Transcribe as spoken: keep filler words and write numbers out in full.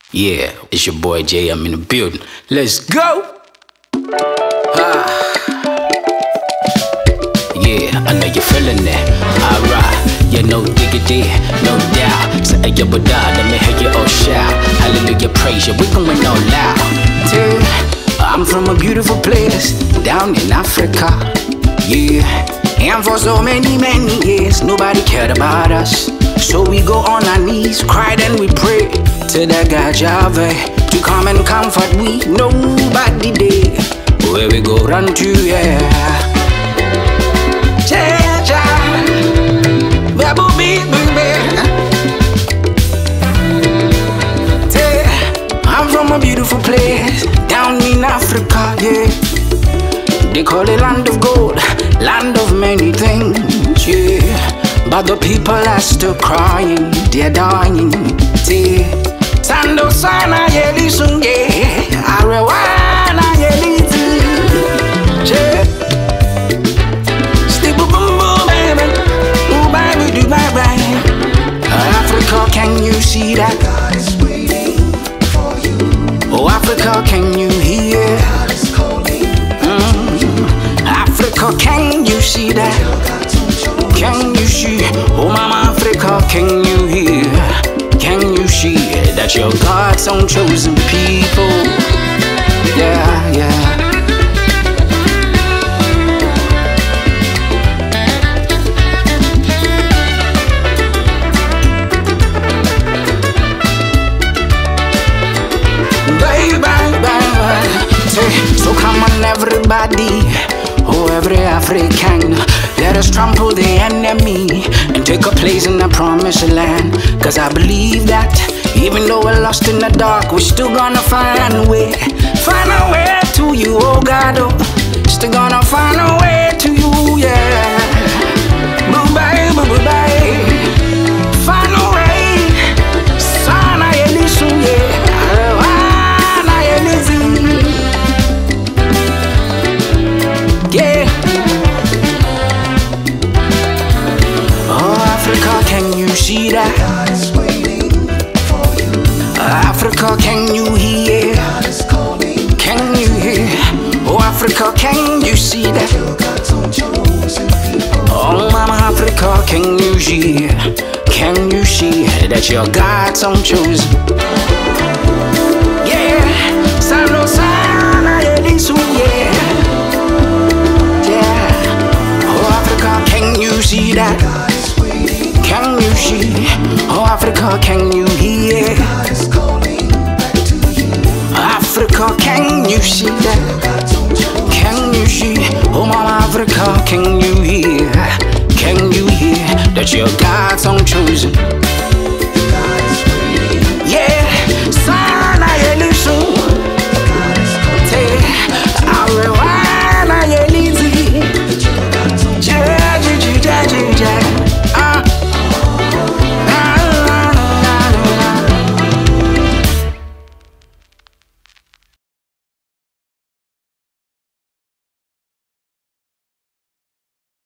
Yeah, it's your boy Jay, I'm in the building. Let's go! Ah. Yeah, I know you're feeling it. Alright, you know diggity, no doubt. So hey, yo, but let me hear you all shout. Hallelujah, praise you, we going all loud. Dude, I'm from a beautiful place down in Africa. Yeah, and for so many, many years, nobody cared about us. So we go on our knees, cried and we pray to the God Java to come and comfort we. Nobody there, where we go run to, yeah. Jaja, babu baby. I'm from a beautiful place down in Africa, yeah. They call it land of gold, land of many things, yeah. But the people are still crying, they're dying, yeah. Sando sana yeli sunge, arewana yeli ti, yeah. Stibu boom boom baby, ooh baby do bye bye. Africa, can you see that? God is waiting for you. Oh Africa, can you hear? God is calling. Mm. Africa, can you see that? Can you see? Oh mama Africa, can you hear? Can you see that you're God's own chosen people? Yeah, yeah. Bye, bye, bye. So come on everybody, oh every African, let us trample the enemy and take a place in the promised land. Cause I believe that even though we're lost in the dark, we're still gonna find a way. Find a way to you, oh God, oh. Still gonna find a way to you, yeah. Bye-bye, bye-bye. Find a way. Sana yelisu, yeah. Ana yelisu. Yeah. Oh, Africa, can you see that? God is waiting for you. Africa, can you hear? God is calling. Can you hear? Oh, Africa, can you see that? Oh, Mama Africa, can you see? Can you see that you're God's own chosen? Yeah, Sano Sana Elisu, yeah. Can you see that? Can you see? Oh Africa, can you hear? Africa, can you see that? Can you see? Oh Mama Africa, can you hear? Can you hear that you're God's